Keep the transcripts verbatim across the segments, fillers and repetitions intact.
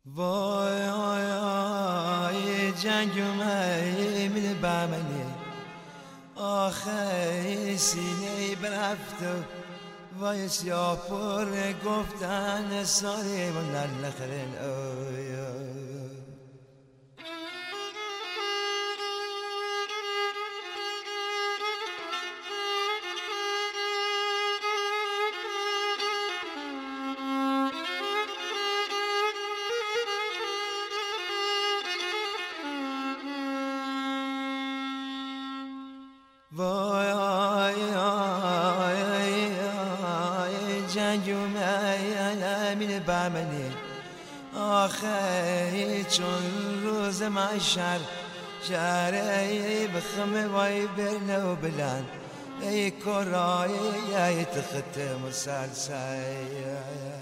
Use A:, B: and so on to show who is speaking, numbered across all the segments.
A: وای آی آی جنگم من بعملی آخه سینه برفت وای سیاه پر گفتن ساری من نخرن آی آی وای آی آی آی جنگم من بعملی آخه چون روز محشر شهری بخم وای برنو بلند ای کرای ای تخت مسلسل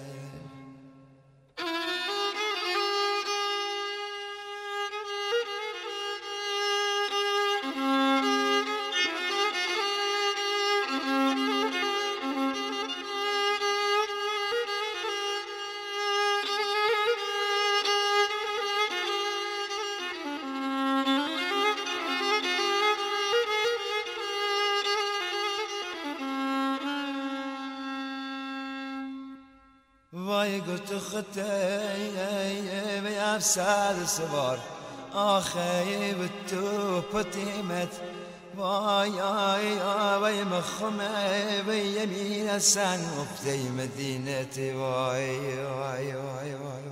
A: وای گرت خطه بیافساد سوار آخه بتو پتیمت وای آی آی مخمه و یمین سن افتی مدینت وای وای وای وای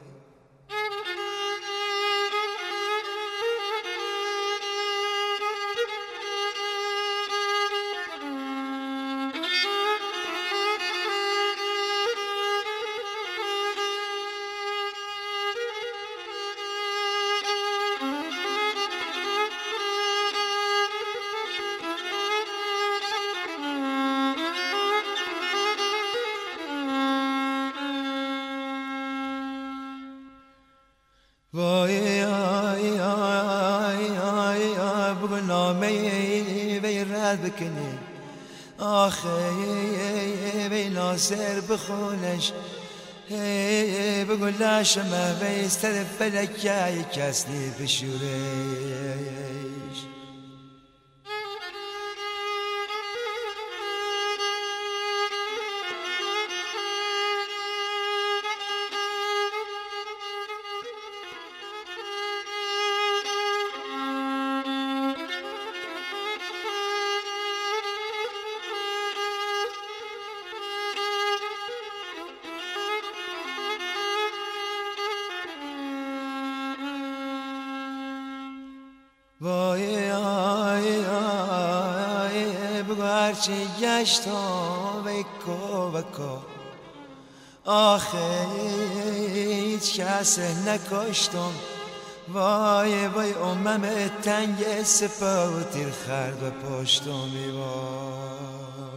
A: وای آی آی آی آی بگو نامه وی رد بکنی آخه وی ناصر بخونش بگو لاشمه وی استر فلکه کسی بشورش وای آی آی بگو هرچی گشتم بکو بکو آخه هیچ کس نکشتم وای وای امم تنگ سپاه و تیر خرد و پشتم وای